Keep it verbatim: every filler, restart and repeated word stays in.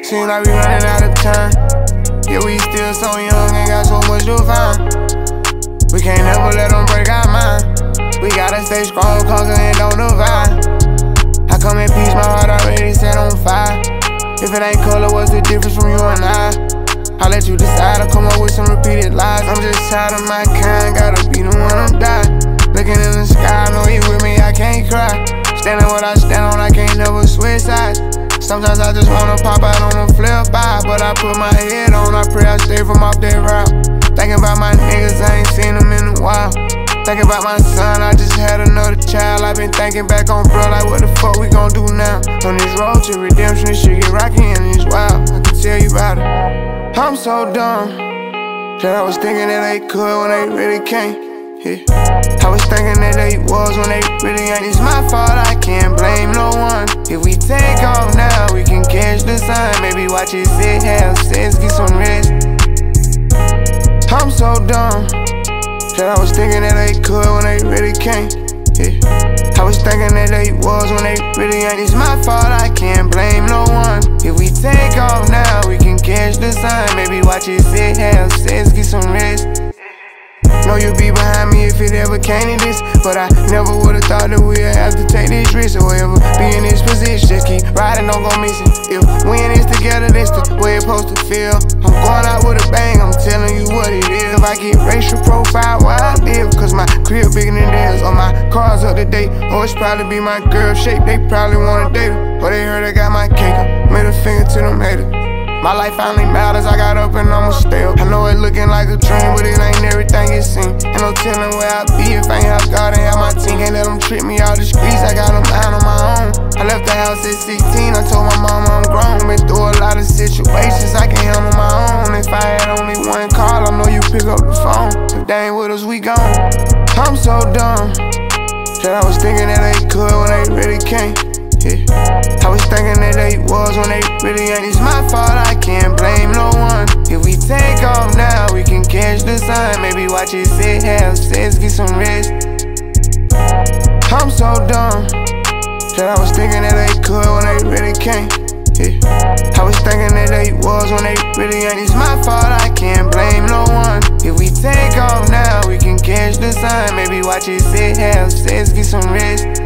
Seems like we running out of time. Yeah, we still so young and got so much to find. We can't never let them break our mind. We gotta stay strong, conquer and don't divide. I come in peace, my heart already set on fire. If it ain't color, what's the difference from you and I? I'll let you decide, I'll come up with some repeated lies. I'm just tired of my kind, gotta be the one I'm die. Looking in the sky, I know you with me, I can't cry. Standing what I stand on, I can't never switch sides. Sometimes I just wanna pop out on the flip by, but I put my head on, I pray I stay from off that route. Thinking about my niggas, I ain't seen them in a while. Thinking about my son, I just had another child. I been thinking back on bro, like what the fuck we gon' do now? On this road to redemption, this shit get rocky and it's wild. I can tell you about it. I'm so dumb that I was thinking that they could when they really can't. Yeah. I was thinking that they was when they really ain't. It's my fault, I can't blame no one. If we take off now, we can catch the sun. Maybe watch it sit, have sex, get some rest. I'm so dumb that I was thinking that they could when they really can't. Yeah. I was thinking that they was when they really ain't. It's my fault, I can't blame no one. If we take off now, we can catch the sun. Maybe watch it sit, have sex, get some rest. Know you'll be behind me if it ever came to this, but I never would've thought that we'd have to take this risk or ever be in this position. Just keep riding, don't go missing. If we in this together, that's the way it's supposed to feel. I'm going out with a bang, I'm telling you what it is. If I get racial profile where I live, cause my crib bigger than theirs, or my car's up to date, or it's probably be my girl shape, they probably wanna date her. Or they heard I got my cake up, made a finger to them haters. My life finally matters, I got up and I'ma stay up. I know it looking like a dream, but it ain't everything it seems. Ain't no telling where I be if I ain't have God and have my team. Can't let them trick me out the streets, I got them out on my own. I left the house at sixteen, I told my mama I'm grown. Been through a lot of situations I can handle my own. If I had only one call, I know you pick up the phone. If they ain't with us, we gone. I'm so dumb that I was thinking that they could when they really can't. Yeah. I was thinking that they was when they really ain't. It's my fault, I can't blame no one. If we take off now, we can catch the sun. Maybe watch it sit, have sex, get some rest. I'm so dumb that I was thinking that they could when they really can't. Yeah. I was thinking that they was when they really ain't. It's my fault, I can't blame no one. If we take off now, we can catch the sun. Maybe watch it sit, have sex, get some rest.